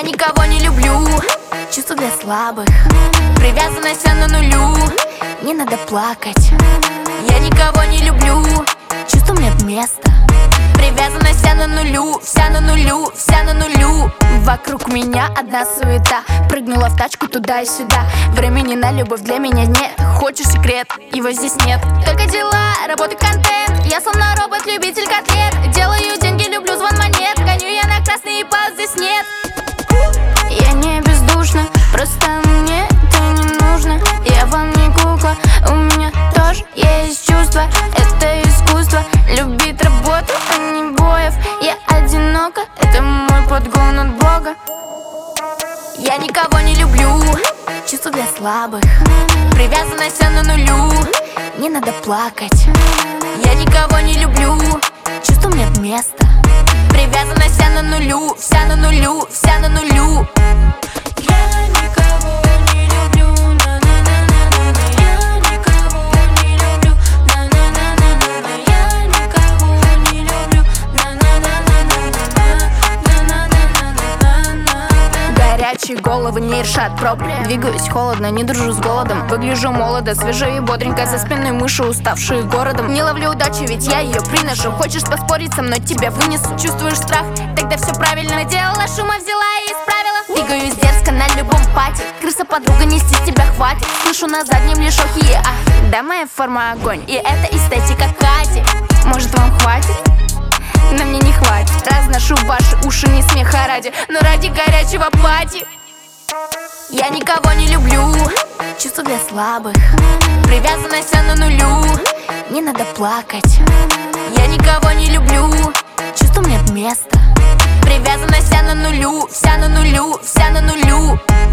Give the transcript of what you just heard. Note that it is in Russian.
никого не люблю, чувства для слабых, привязанность на нулю, не надо плакать. Я никого не люблю, чувствам нет места, привязанность вся на нулю, вся на нулю, вся на нулю. Вокруг меня одна суета, прыгнула в тачку туда и сюда. Времени на любовь для меня нет, хочешь секрет, его здесь нет. Только дела, работа, контент, я словно робот, любитель котлет. Делаю деньги, люблю звон монет, гоню я на красный и пауз здесь нет. Я не бездушна, просто мне это не нужно. Я вам не кукла, у меня тоже есть чувства. Это искусство, любить работу, а не боев. Я одинока, это мой подгон от Бога. Я никого не люблю, чувства для слабых, привязанность на нулю, не надо плакать. Я никого не люблю, чувствам нет места, привязанность вся на нулю, вся на нулю, вся на нулю. Я никого не люблю, на-на-на-на-на. Я никого не люблю, на-на-на-на-на. Я никого не люблю, на-на-на-на-на. Горячие головы не решат проблем. Двигаюсь холодно, не дружу с голодом. Выгляжу молодо, свежо и бодренько. За спиной мыши, уставшие городом. Не ловлю удачу, ведь я ее приношу. Хочешь поспорить со мной, тебя вынесу. Чувствуешь страх, тогда все правильно делала. Шума взяла и исправила. Двигаюсь дерзко на любом пати. Крыса подруга, нести тебя хватит. Слышу на заднем лишь охи, ах. Да, моя форма огонь, и это эстетика Кати. Может, вам хватит? Но мне не хватит. Разношу ваши уши не смеха ради, но ради горячего пати. Я никого не люблю, чувства для слабых, привязанность на нулю, не надо плакать. Я никого не люблю, чувствам нет места, привязанность вся на нулю, вся на нулю, вся на нулю.